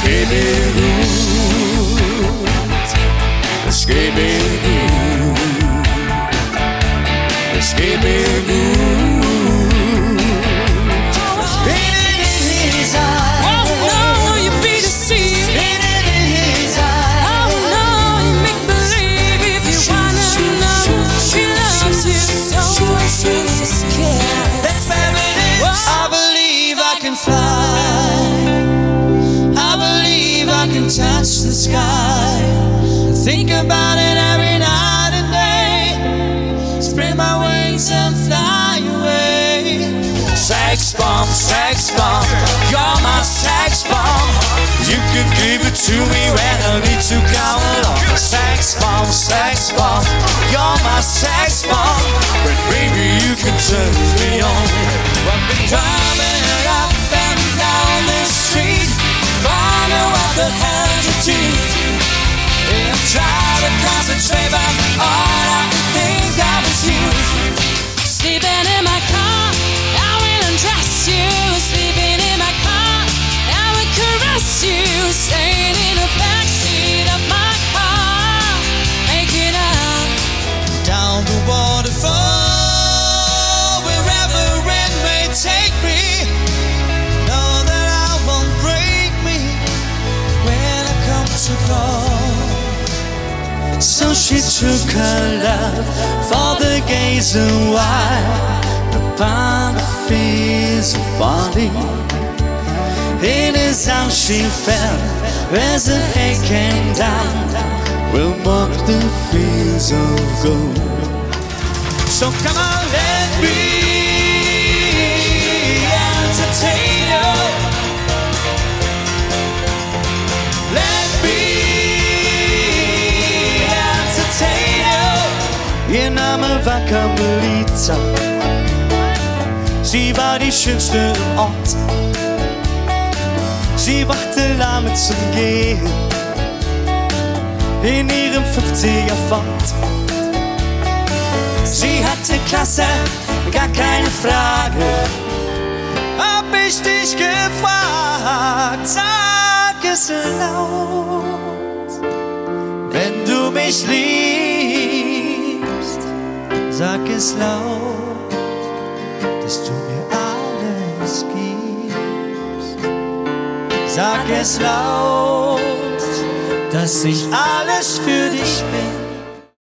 geht mir gut, es geht mir gut, es geht mir gut. Touch the sky, think about it every night and day, spread my wings and fly away. Sex bomb, you're my sex bomb. You can give it to me when I need to come along. Sex bomb, you're my sex bomb. But baby, you can turn me on. I've been driving up and down this street, wonder what the hell to do. I'm trying to concentrate, but all I can think of is you. Sleeping in my car, I will undress you. Sleeping in my car, I will caress you. Staying in the backseat of my car, making up down the waterfall, wherever it may take me. Know that I won't break me when I come to call. So she took her love for the gaze awhile upon the face of Bonnie. It is how she felt as the hay came down, will mark the fields of gold. So come on, let me entertain you. Let me entertain you. Ihr Name war Carmelita. Sie war die schönste im Ort. Sie brachte Lahme zum Gehen in ihrem 50er Fort. Sie hatte Klasse, gar keine Frage. Hab ich dich gefragt, sag es laut. Wenn du mich liebst, sag es laut, dass du mir alles gibst. Sag es laut, dass ich alles für dich bin.